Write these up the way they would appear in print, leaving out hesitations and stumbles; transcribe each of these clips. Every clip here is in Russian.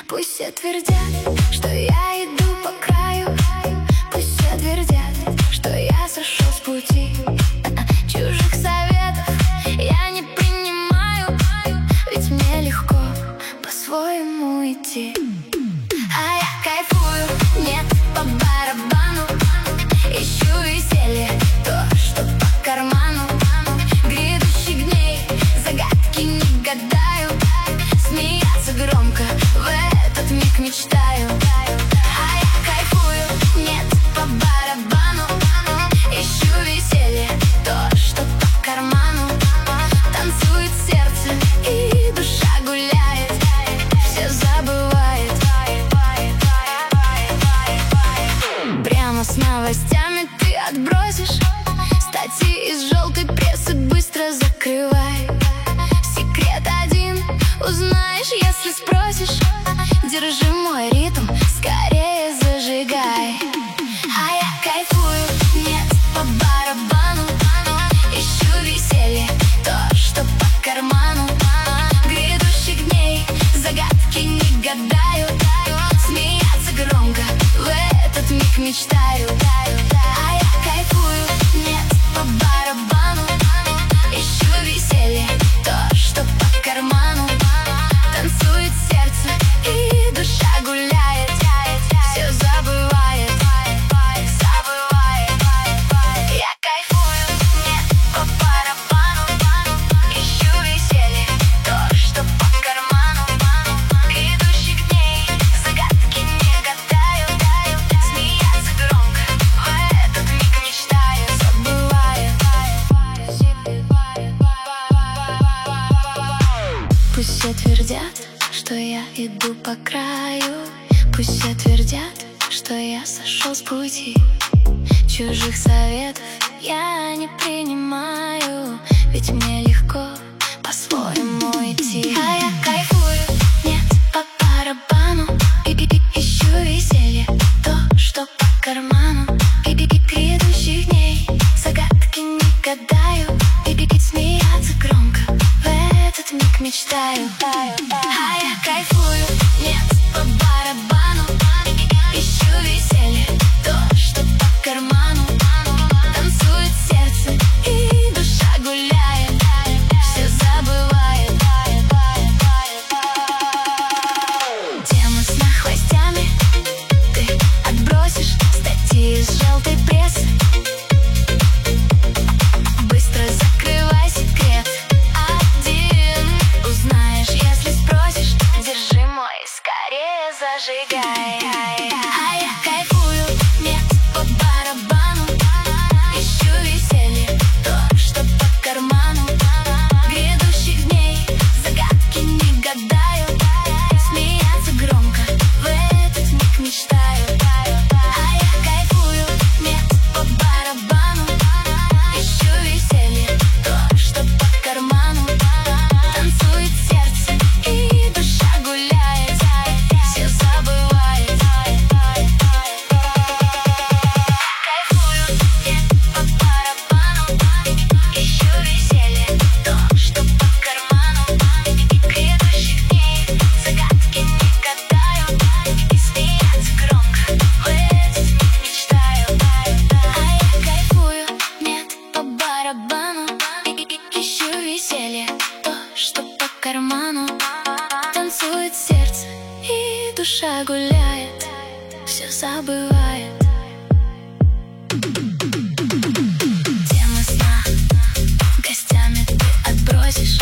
Пусть все твердят, что я иду по краю. Пусть все твердят, что я сошел с пути. Чужих советов я не принимаю, ведь мне легко по-своему идти. А я кайфую, нет, по барабану. Ищу веселье, то, что по карману. Грядущих дней загадки не гадаю. Смеяться громко, в этот миг мечтаю. А я кайфую, нет, по барабану. Ищу веселье, то, что по карману. Танцует сердце и душа гуляет, все забывает. Прямо с новостями ты отбросишь статьи из желтой прессы, быстро закрывай. Секрет один узнаешь, если спросишь. Держи мой ритм, скорее зажигай. А я кайфую, нет, по барабану. Ищу веселье, то, что по карману. Грядущих дней загадки не гадаю. Смеяться громко, в этот миг мечтаю. А я кайфую, нет, по барабану. Ищу веселье, то, что по карману. Танцует сердце и душа гуляет, все забывает. Я кайфую, нет, по барабану. Ищу веселье, то, что по карману. Грядущих дней загадки не гадаю. Смеяться громко, в этот миг мечтаю. Забываю. Пусть все твердят, что я иду по краю. Пусть все твердят, что я сошел с пути. Чужих советов я не принимаю, ведь мне легко по-своему идти. А я кайфую, нет, по барабану. Ищу веселье, то, что по карману. Грядущих дней загадки не гадаю. Смеяться громко, в этот миг мечтаю. А я кайфую, нет, по барабану. Ищу веселье, то, что по карману. Танцует сердце и душа гуляет, все забывает. Тему с новостями ты отбросишь статьи из желтой прессы. Быстро закрывай секрет один. Узнаешь, если спросишь. Держи мой, скорее зажигай. А я кайфую, нет, по барабану. Ищу веселье, то, что по карману. Грядущих дней загадки не гадаю. Смеяться громко, в этот миг мечтаю. А я кайфую, нет, по барабану. Ищу веселье, то, что по карману. Танцует сердце и душа гуляет, все забывает. Кайфую, нет, по барабану. Ищу веселье, то, что по карману. Грядущих дней загадки не гадаю. И смеяться громко, в этот миг мечтаю. А я кайфую, нет, по барабану. Ищу веселье, то, что по карману. Танцует сердце и душа гуляет, все забывает. Темы сна гостями ты отбросишь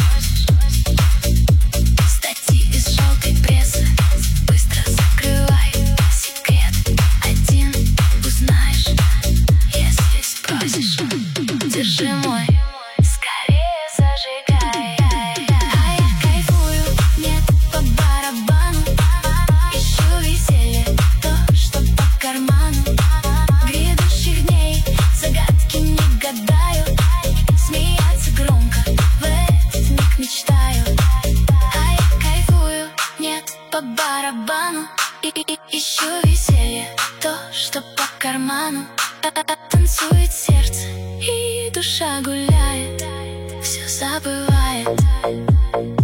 статьи из желтой прессы. Быстро закрывай. Секрет один узнаешь, если спросишь. Держи мой, скорее зажигай. А я кайфую, нет, по барабану. Ищу веселье, то, что по карману. Грядущих дней загадки не гадаю. Смеяться громко, в этот миг мечтаю. А я кайфую, нет, по барабану. Ищу веселье, то, что по карману. Танцует сердце и душа гуляет, все забывает.